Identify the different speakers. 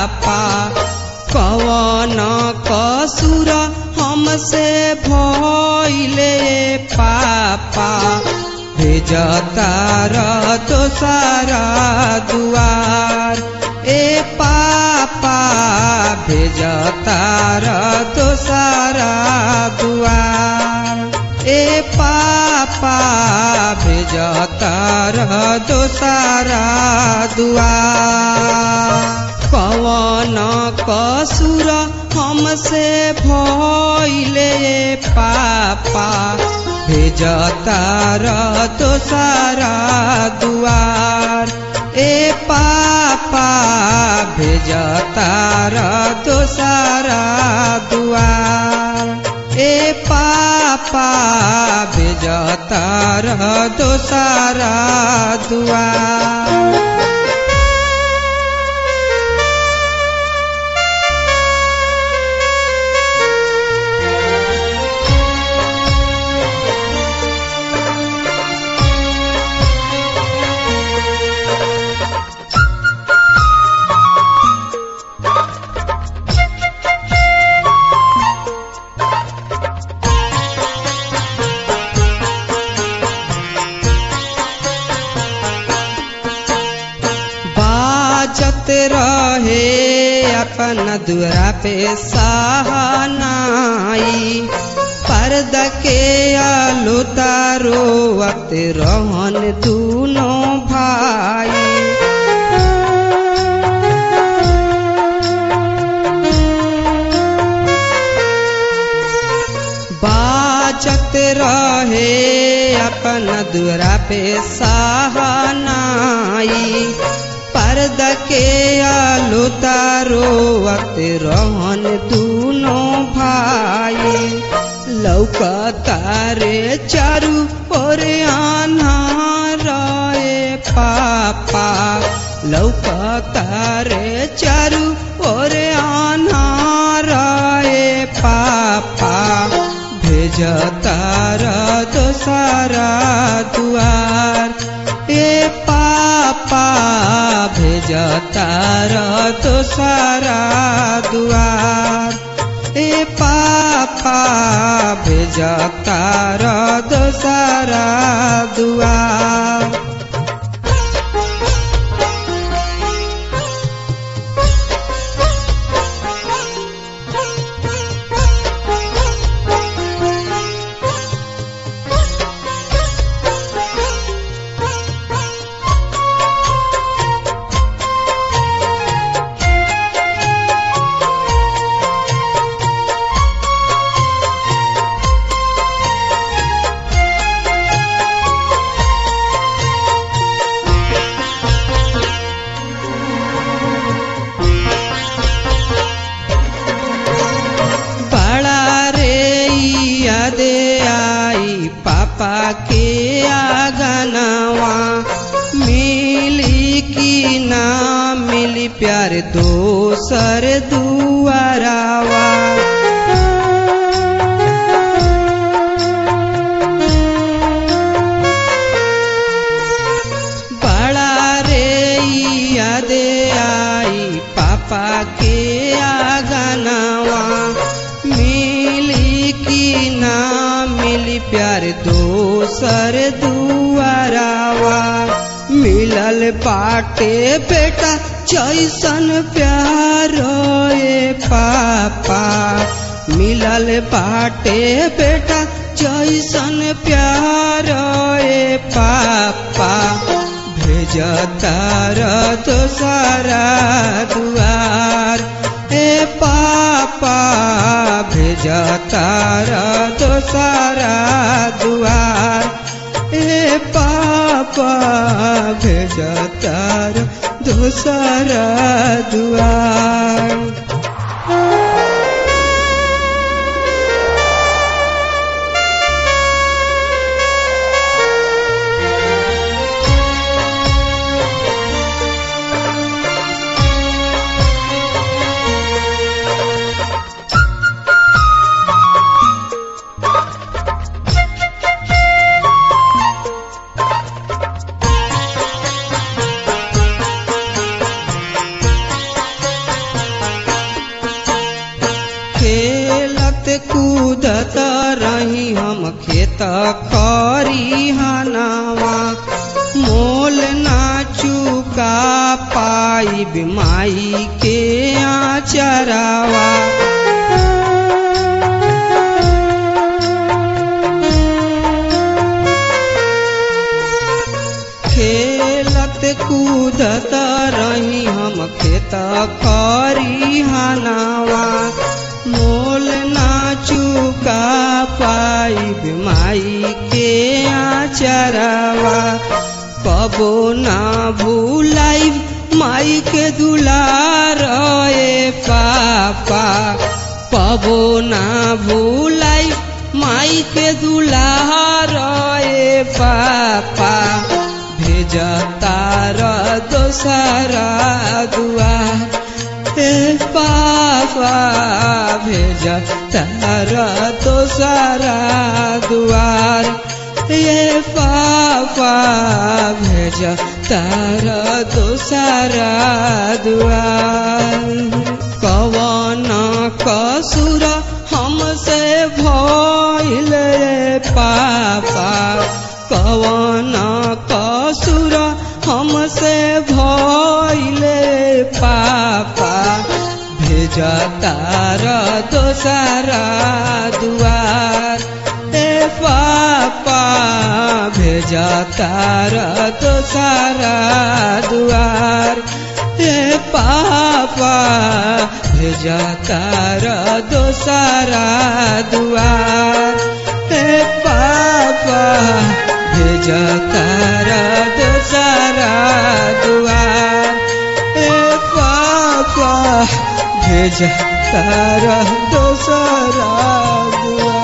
Speaker 1: पापा कवन कसूर हमसे भइले पापा भेजतार दोसरा दुआर ए पापा भेजतार दोसरा दुआर ए पापा भेजतार दोसरा दुआर कवन कसूर हमसे भइले पापा भेजतार दोसरा दुआर ए पापा भेजतार दोसरा दुआर ए पापा भेजतार दोसरा दुआर बाजत रहे अपन दुरा पे सहनाई पर्दा के आलो तारोवत रहन दूनों भाई बाजत रहे अपन दुरा पे सहनाई पर्दा के आलो तारोवत रहन दूनों भाई लौकतारे चारू ओर अन्हार रे पापा लौकतारे चारू ओर अन्हार रे पापा भेजतार दोसरा दुआर ए पापा भेजतार दोसरा दुआर ए पापा भेजतार दोसरा दुआर पापा के आंगनवा मिली कि ना मिली प्यार दोसर दुआरवा बड़ा रे याद आई पापा के आंगनवा मिली कि ना मिली प्यार दोसर दुआरवा मिलल बाटे बेटा जैसन प्यार ए पापा मिलल बाटे बेटा जैसन प्यार ए पापा भेजतार दोसरा दुआर ए पापा भेजतार दोसरा दुआर ए पापा भेजतार दोसरा दुआर कूदत रही हम खेत खरिहानवा मोल ना चुका पाई बिमाई के आचरावा खेलत कूदत रही हम खेत खरिहानवा मोल ना चुका पाई बिमाई के आचरावा कबो ना भूलाई माई के दुलार ए पापा कबो ना भूलाई माई के दुलार ए पापा भेजतार दोसरा दुआर ए पापा भेजतार दोसरा दुआर ये पापा भेजतार दोसरा दुआर कवन कसूर हमसे भइल पापा कवन कसूर हमसे भइल पापा भेजतार दोसरा दुआर ए पापा भेजतार दोसरा दुआर ए पापा भेजतार दोसरा दुआर ए पापा भेजतार दोसरा दुआर ए पापा भेजतार दोसरा दुआर।